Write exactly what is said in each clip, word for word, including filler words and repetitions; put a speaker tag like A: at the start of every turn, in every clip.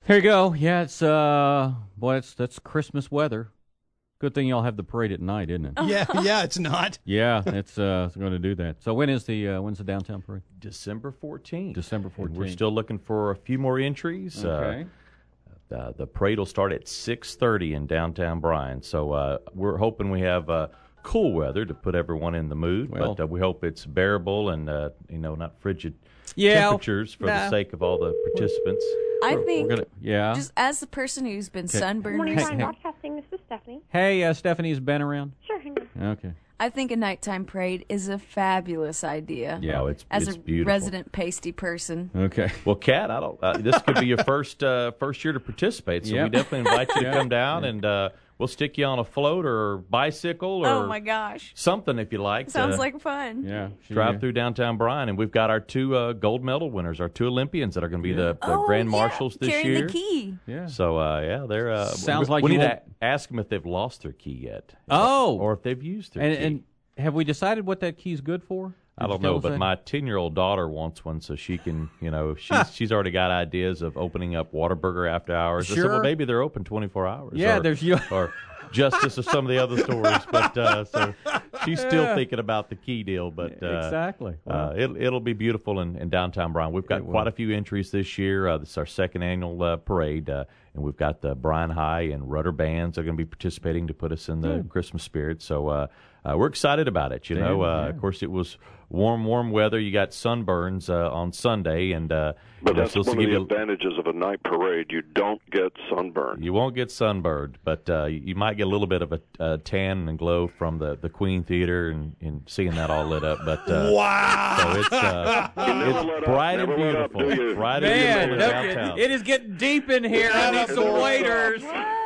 A: Here you go. Yeah, it's uh, boy, it's that's Christmas weather. Good thing y'all have the parade at night, isn't it?
B: Yeah, yeah, it's not.
A: Yeah, it's uh, it's going to do that. So when is the uh, when's the downtown parade?
C: December fourteenth.
A: December fourteenth.
C: We're still looking for a few more entries.
A: Okay.
C: Uh, uh, the parade will start at six thirty in downtown Bryan. So uh, we're hoping we have uh, cool weather to put everyone in the mood.
A: Well,
C: but uh, we hope it's bearable and uh, you know not frigid
A: yeah,
C: temperatures for
D: no.
C: the sake of all the participants.
D: I
A: We're-
D: think,
A: we're gonna, yeah.
D: just as the person who's been sunburned
E: Morning,
A: Hey,
E: Ryan
A: hey.
E: Broadcasting. This is Stephanie.
A: Hey, uh, Stephanie's been around.
E: Sure, hang on.
A: Okay.
D: I think a nighttime parade is a fabulous idea.
A: Yeah.
C: Oh, it's
D: As
C: it's
D: a
C: beautiful.
D: resident pasty person.
A: Okay.
C: Well, Kat, I don't. Uh, this could be your first uh, first year to participate, so
A: Yep.
C: we definitely invite you to
A: Yeah.
C: come down and uh, we'll stick you on a float or bicycle or
D: Oh my gosh.
C: something if you like.
D: Sounds
C: to
D: like fun.
A: Yeah. she-
C: drive through downtown Bryan, and we've got our two uh, gold medal winners, our two Olympians that are going to be the, the
D: Oh,
C: grand
D: yeah,
C: marshals this
D: carrying
C: year.
D: the key.
A: Yeah.
C: So uh, yeah, they're uh,
A: Sounds
C: we,
A: like
C: we
A: you
C: need
A: won't-
C: to ask them if they've lost their key yet.
A: Oh.
C: or if they've used their
A: And,
C: key.
A: and have we decided what that key's good for?
C: I
A: Did
C: don't
A: you tell
C: know,
A: us
C: but
A: that?
C: my ten-year-old daughter wants one, so she can, you know, she's she's already got ideas of opening up Whataburger after hours. I said,
A: Sure.
C: well, maybe they're open twenty-four hours.
A: Yeah,
C: or,
A: there's you.
C: or Justice of some of the other stores, but uh, so she's still thinking about the key deal. But uh,
A: Exactly.
C: uh, it, it'll be beautiful in, in downtown Bryan. We've got
A: It will.
C: quite a few entries this year. Uh, this is our second annual uh, parade, uh, and we've got the Bryan High and Rudder bands are going to be participating to put us in the
A: Good.
C: Christmas spirit. So uh, uh, we're excited about it. You
A: Damn,
C: know, uh,
A: yeah.
C: of course, it was warm, warm weather. You got sunburns uh, on Sunday, and uh,
F: But
C: you know,
F: that's
C: so this will
F: one of
C: give
F: the
C: you-
F: advantages of a night parade. You don't get sunburned.
C: you won't get sunburned, but uh, you might get a little bit of a, a tan and glow from the, the Queen Theater and, and seeing that all lit up. But uh,
B: Wow.
C: so it's uh,
F: never
C: it's
F: let up,
C: bright and
F: never let up,
C: beautiful,
F: do you?
C: bright
A: Man,
C: and beautiful
A: no,
C: in downtown.
A: it is getting deep in here. I need some
F: What?
A: waiters.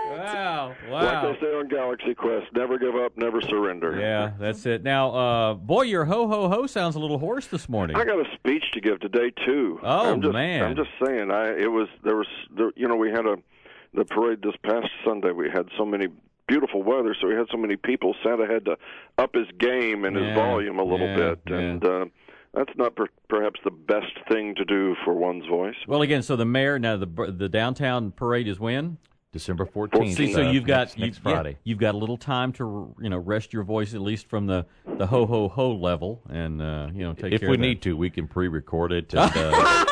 A: Wow, wow.
F: Like they say on Galaxy Quest, never give up, never surrender.
A: Yeah, that's it. Now, uh, boy, your ho ho ho sounds a little hoarse this morning.
F: I got a speech to give today too.
A: Oh,
F: I'm just,
A: man.
F: I'm just saying. I it was there was there, you know we had a the parade this past Sunday. We had so many beautiful weather, so we had so many people. Santa had to up his game and
A: Yeah,
F: his volume a little
A: yeah,
F: bit,
A: yeah.
F: and uh, that's not per, perhaps the best thing to do for one's voice.
A: Well, again, so the mayor now the the downtown parade is when?
C: December fourteenth.
A: See, so
C: uh,
A: you've got
C: next,
A: you,
C: next
A: yeah,
C: Friday.
A: you've got a little time to you know rest your voice at least from the the ho ho ho level, and uh, you know take
C: If
A: care
C: we
A: of that.
C: need to, we can pre-record it. And, uh,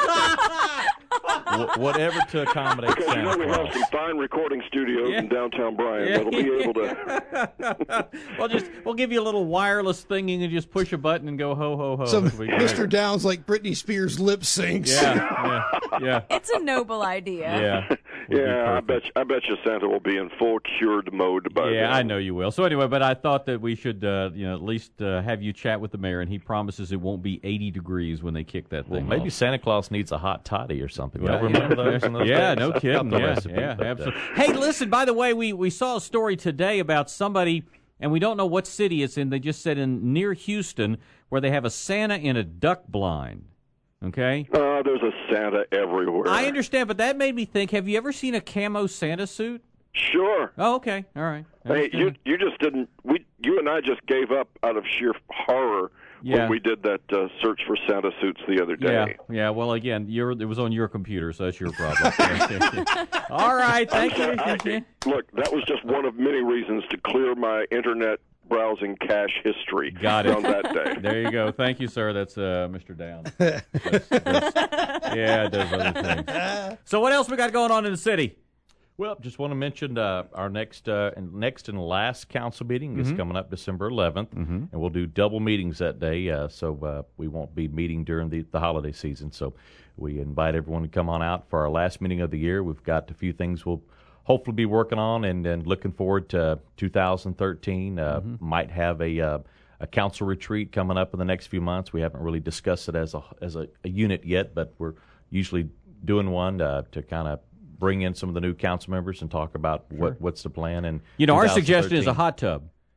C: wh- whatever to accommodate
F: Because you know
C: Santa
F: we have
C: Claus.
F: some fine recording studios
A: Yeah.
F: in downtown Bryan
A: Yeah.
F: that'll be able to.
A: Well, just we'll give you a little wireless thing. You can just push a button and go ho ho ho.
B: Some
A: That'll be great.
B: Mister Downs like Britney Spears lip syncs.
A: Yeah, yeah, yeah,
D: It's a noble idea.
A: yeah. Would be
F: Yeah, I
A: perfect.
F: bet you, I bet you Santa will be in full cured mode by
A: Yeah,
F: then.
A: I know you will. So anyway, but I thought that we should, uh, you know, at least uh, have you chat with the mayor, and he promises it won't be eighty degrees when they kick that
C: Well,
A: thing.
C: maybe
A: off.
C: Santa Claus needs a hot toddy or something.
A: Well,
C: Y'all remember those? in those
A: Yeah,
C: days?
A: no
C: That's
A: kidding.
C: not the
A: Yeah,
C: recipe,
A: yeah,
C: but, uh,
A: absolutely. Hey, listen. By the way, we we saw a story today about somebody, and we don't know what city it's in. They just said in near Houston, where they have a Santa in a duck blind. Okay.
F: Uh, there's a Santa everywhere.
A: I understand, but that made me think. Have you ever seen a camo Santa suit?
F: Sure.
A: Oh, okay. All right. I
F: Hey, you
A: understand.
F: you just didn't. We you and I just gave up out of sheer horror
A: Yeah.
F: when we did that uh, search for Santa suits the other
A: Yeah,
F: day.
A: yeah. Well, again, you're, it was on your computer, so that's your problem. All right, thank you.
F: I- look, that was just one of many reasons to clear my internet browsing cache history.
A: Got it.
F: On that day.
A: There you go. Thank you, sir. That's uh, Mister Down. That's- that's- yeah, it does other things. So what else we got going on in the city?
C: Well, just want to mention uh, our next uh, and next and last council meeting
A: Mm-hmm.
C: is coming up December eleventh, and we'll do double meetings that day. Uh, so uh, we won't be meeting during the, the holiday season. So we invite everyone to come on out for our last meeting of the year. We've got a few things we'll hopefully be working on, and, and looking forward to two thousand thirteen. Uh, Might have a uh, a council retreat coming up in the next few months. We haven't really discussed it as a as a, a unit yet, but we're usually doing one uh, to kind of bring in some of the new council members and talk about what, what's the plan. And
A: You know, our suggestion is a hot tub.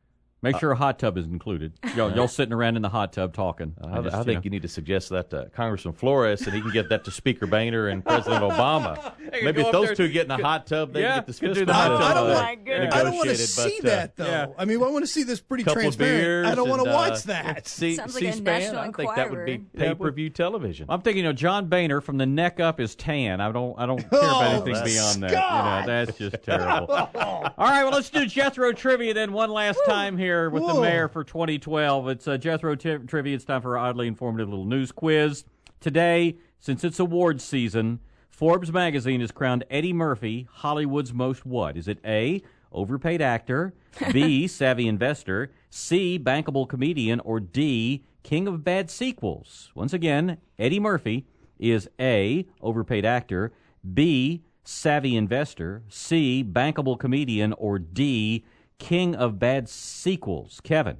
A: Make sure a hot tub is included. Y'all, y'all sitting around in the hot tub talking.
C: I,
A: just,
C: I
A: you
C: think
A: know.
C: you need to suggest that to Congressman Flores, and he can get that to Speaker Boehner and President Obama.
A: Hey,
C: Maybe
A: go
C: if
A: up
C: those
A: there-
C: two get in a hot tub, they
A: Yeah,
C: can get this
A: could do
C: fist
A: the
C: bump,
A: hot
C: uh,
A: tub.
D: Oh,
C: uh,
D: my goodness.
B: I don't want to
C: negotiated,
B: see
C: but, uh,
B: that, though.
A: yeah.
B: I mean, I want to see this pretty
C: couple of
B: transparent.
C: beers
B: I don't want to
C: and, uh,
B: watch that.
C: C-
D: Sounds like a
C: C-SPAN,
D: National
C: I think that would be
D: Enquirer.
C: pay-per-view television.
A: I'm thinking, you know, John Boehner from the neck up is tan. I don't, I don't care about
B: Oh,
A: anything
C: that's-
A: beyond that.
B: God.
A: You know, that's just terrible. All right, well, let's do Jethro trivia then one last time here with the
B: Whoa.
A: mayor for twenty twelve. It's uh, Jethro t- trivia. It's time for our oddly informative little news quiz. Today, since it's awards season, Forbes magazine has crowned Eddie Murphy Hollywood's most what? Is it A, overpaid actor, B, savvy investor, C, bankable comedian, or D, king of bad sequels? Once again, Eddie Murphy is A, overpaid actor, B, savvy investor, C, bankable comedian, or D, king of bad sequels. Kevin.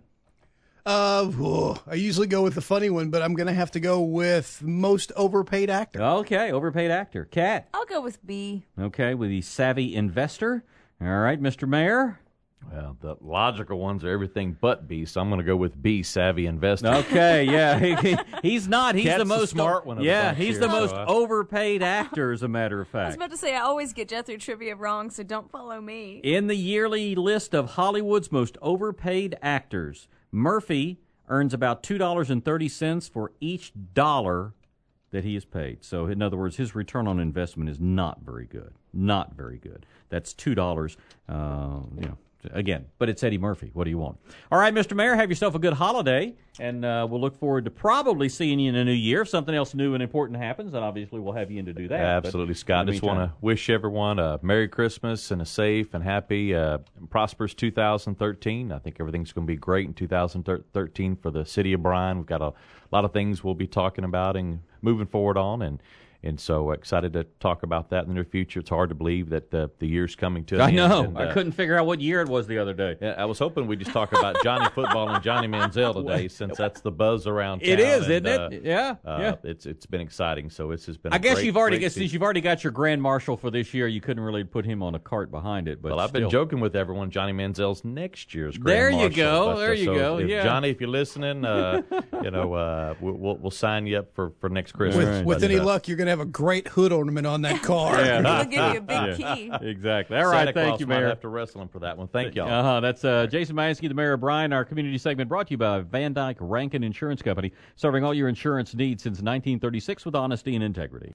B: Uh, whoa. I usually go with the funny one, but I'm going to have to go with most overpaid actor.
A: Okay, overpaid actor. Kat.
D: I'll go with B.
A: Okay, with the savvy investor. All right, Mister Mayor.
C: Well, the logical ones are everything but B, so I'm going to go with B, savvy investor.
A: Okay, yeah, he, he- he's not. He's
C: Cat's
A: the
C: the
A: most
C: smart one of the
A: Yeah,
C: bunch
A: he's
C: here,
A: the
C: so,
A: most
C: uh,
A: overpaid actor, as a matter of
D: I was
A: fact.
D: about to say, I always get Jethro trivia wrong, so don't follow me.
A: In the yearly list of Hollywood's most overpaid actors, Murphy earns about two dollars and thirty cents for each dollar that he is paid. So, in other words, his return on investment is not very good. Not very good. That's two dollars, uh, you know. Again, but it's Eddie Murphy. What do you want? All right, Mister Mayor, have yourself a good holiday, and uh, we'll look forward to probably seeing you in the new year. If something else new and important happens, then obviously we'll have you in to do that.
C: Absolutely,
A: But
C: Scott.
A: in the
C: Just want
A: meantime-
C: to wish everyone a Merry Christmas and a safe and happy, uh, and prosperous two thousand thirteen. I think everything's going to be great in two thousand thirteen for the city of Bryan. We've got a lot of things we'll be talking about and moving forward on, and and so excited to talk about that in the near future. It's hard to believe that the, the year's coming to an
A: I
C: end,
A: know.
C: and,
A: I
C: uh,
A: couldn't figure out what year it was the other day.
C: Yeah, I was hoping we'd just talk about Johnny Football and Johnny Manziel today, since that's the buzz around town.
A: It is,
C: and,
A: isn't
C: uh,
A: it? Yeah,
C: uh,
A: yeah.
C: It's it's been exciting. So it's just been.
A: I
C: a
A: guess
C: great,
A: you've already
C: great
A: since
C: season.
A: you've already got your grand marshal for this year. You couldn't really put him on a cart behind it. But
C: Well, I've
A: still.
C: been joking with everyone. Johnny Manziel's next year's grand
A: There you
C: marshal.
A: go,
C: But, uh,
A: there you
C: so
A: go,
C: if-
A: yeah.
C: Johnny, if you're listening, uh, you know, uh, we'll, we'll we'll sign you up for, for next Christmas.
B: With, with
C: But,
B: any
C: uh,
B: luck, you're going to have a great hood ornament on that car.
A: Yeah.
D: We'll give you a big key.
A: Exactly. All right,
C: Santa
A: thank
C: Claus
A: you,
C: might
A: Mayor.
C: have to wrestle him for that one. Thank y'all.
A: Uh-huh. That's uh, Jason Mansky, the mayor of Bryan. Our community segment brought to you by Van Dyke Rankin Insurance Company, serving all your insurance needs since nineteen thirty-six with honesty and integrity.